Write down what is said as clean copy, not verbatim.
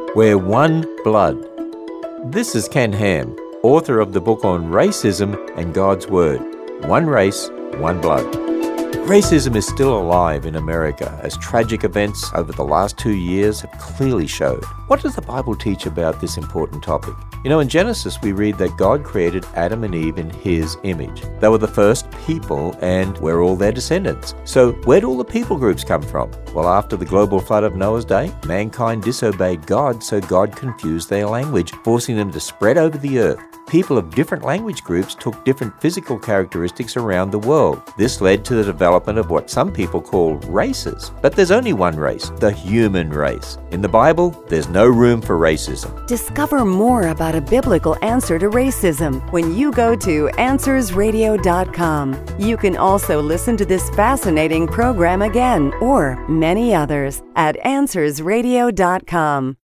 We're one blood. This is Ken Ham, author of the book on racism and God's Word. One race, one blood. Racism is still alive in America, as tragic events over the last 2 years have clearly showed. What does the Bible teach about this important topic? In Genesis we read that God created Adam and Eve in His image. They were the first people and we're all their descendants. So where do all the people groups come from? Well, after the global flood of Noah's day, mankind disobeyed God, so God confused their language, forcing them to spread over the earth. People of different language groups took different physical characteristics around the world. This led to the development of what some people call races. But there's only one race, the human race. In the Bible, there's no room for racism. Discover more about a biblical answer to racism when you go to AnswersRadio.com. You can also listen to this fascinating program again or many others at AnswersRadio.com.